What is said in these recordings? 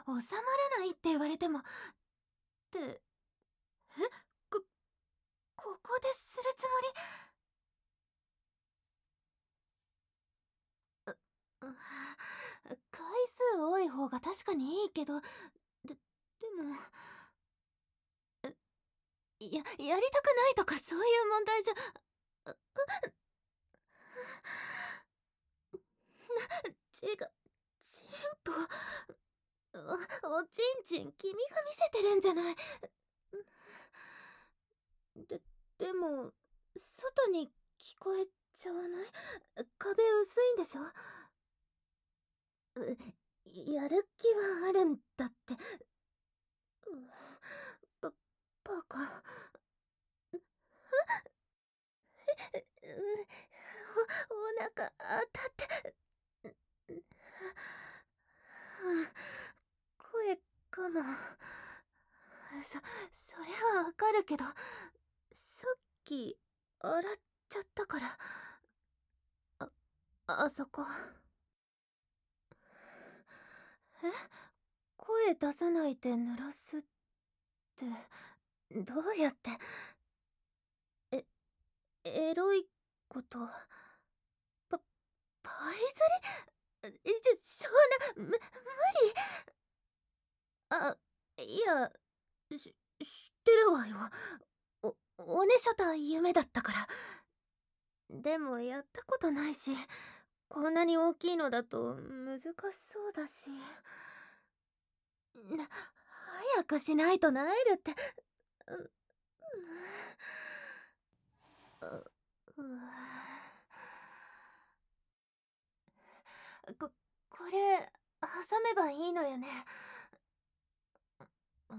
収まらないって言われても。って、こ、ここでするつもり。回数多い方が確かにいいけど、でも、やりたくないとかそういう問題じゃ。チンポ、おちんちん君が見せてるんじゃない。で、でも、外に聞こえちゃわない？壁薄いんでしょ？やる気はあるんだって。バ、バカ。お腹当たって。声かも。それはわかるけど、さっき、洗っちゃったから。あ、あそこ。え？声出さないで濡らすって、どうやって？え、エロいこと、パ、パイ釣り？そんな、無理。あ、いや、知ってるわよ。おねしょた夢だったから。でもやったことないし、こんなに大きいのだと難しそうだし。早くしないと萎えるって。う、う、こ、これ、挟めばいいのよね。うん、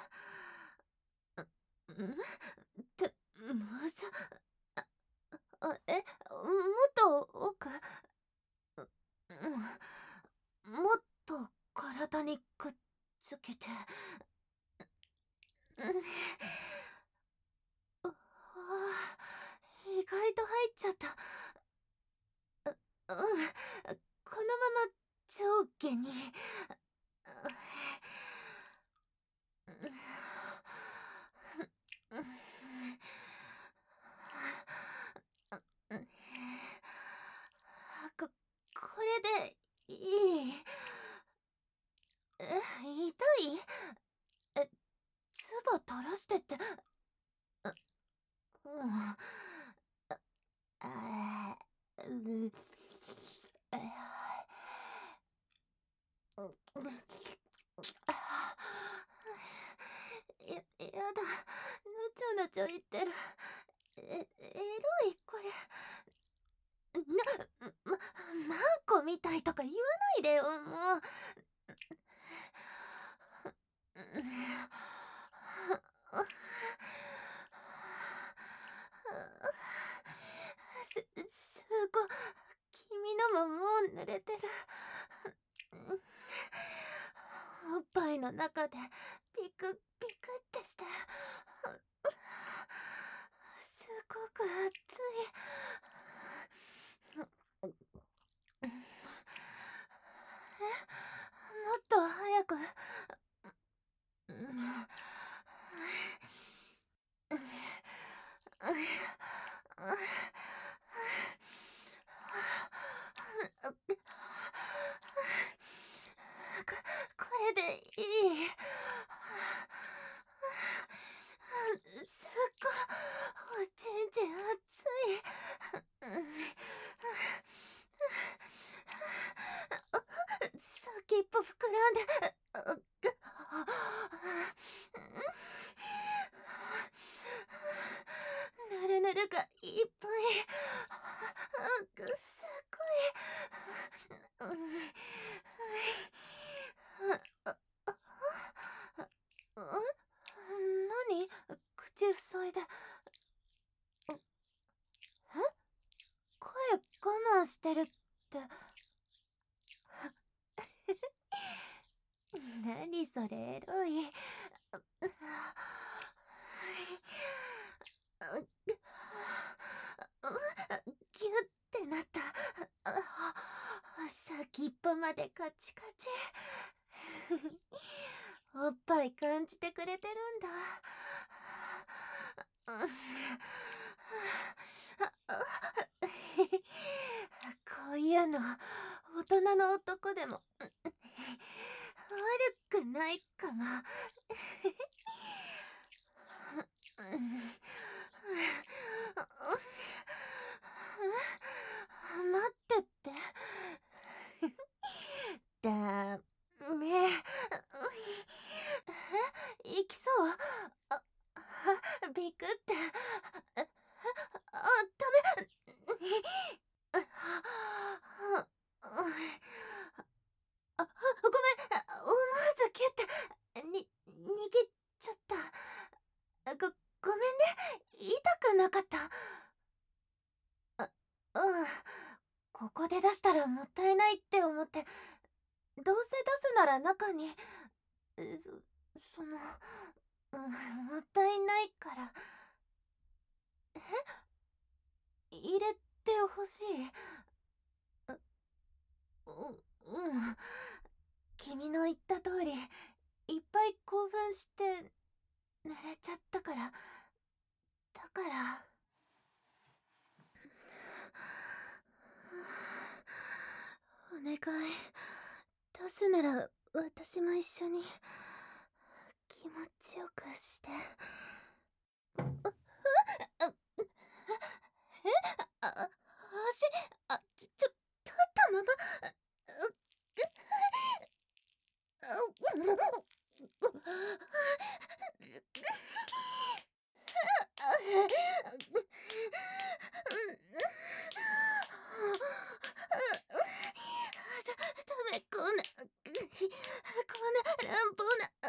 むず、もっと奥、もっと体にくっつけて。あ意外と入っちゃった。このまま上下に。こ、これでいい？痛い？唾垂らしてって。うん。あうやだ。ぬちょぬちょ言ってる。エロいこれ。マンコみたいとか言わないでよ、もう。すごい。君のももう濡れてる。おっぱいの中でピクピクってして。すごく熱い。もっと早く。ここれでいい？すっごいおちんちん熱い。先っぽ膨らんで。ぬるぬるがいっぱい。すごい。何？口塞いで。声我慢してるって。何それエロい。ギュってなった。先っぽまでカチカチ。 おっぱい感じてくれてるんだ。こういうの大人の男でも悪くないかも。待ってって。ダメ。行きそう。あ、ビクって。ダメ。ごめん。思わずキュって逃げちゃった。ごめんね。痛くなかった。うん。ここで出したらもったいないって思って、どうせ出すなら中に、もったいないから。入れてほしい。うん。君の言った通り、いっぱい興奮して、濡れちゃったから。だから。お願い。出すなら、私も一緒に、気持ちよくして。足、立ったまま、ダメ、こんな乱暴な。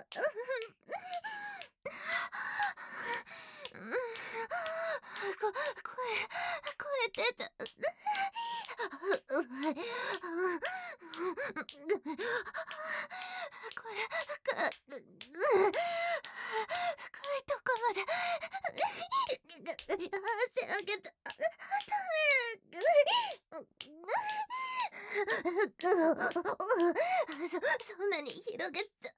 声出ちゃう。これ、深いとこまで。足上げちゃダメ。そんなに広げちゃ。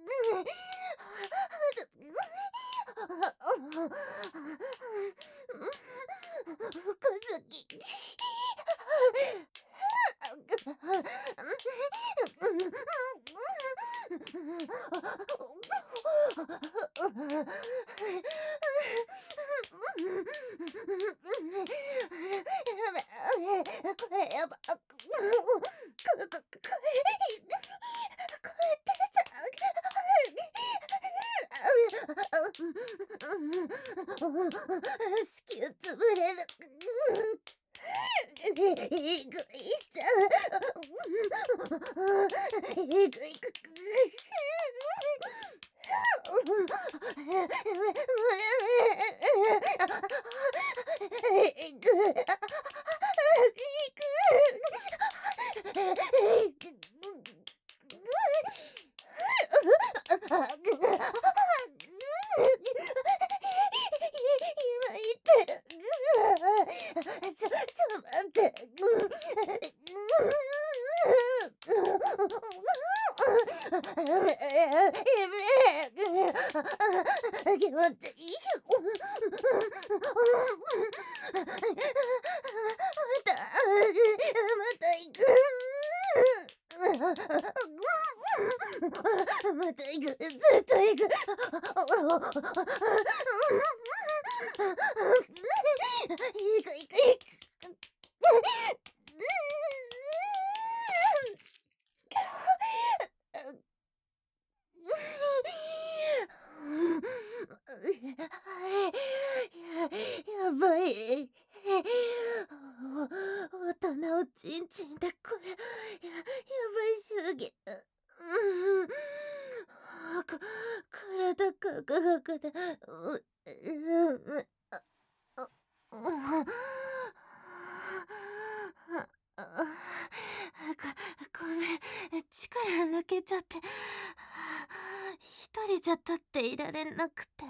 深すぎ。これやば。隙をつぶれる。えぐいさ。えぐい。今言ってる。ちょっと待って。気持ちいい。また行く。また行く。ずっと行く。行く。やばい。大人おちんちんでこれ、やばいすぎ。体カクカクだ。ごめん、力抜けちゃって。一人じゃ立っていられなくて。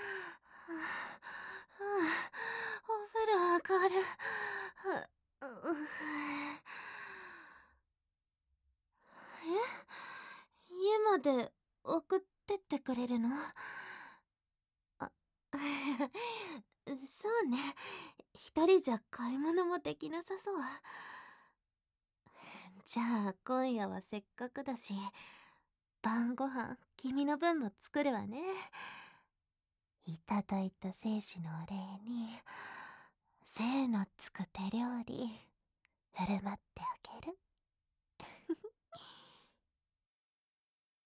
お風呂上がる。 まで送ってってくれるの？あ、そうね。一人じゃ買い物もできなさそう。じゃあ今夜はせっかくだし、晩ご飯君の分も作るわね。いただいた精子のお礼に精のつく手料理振る舞っ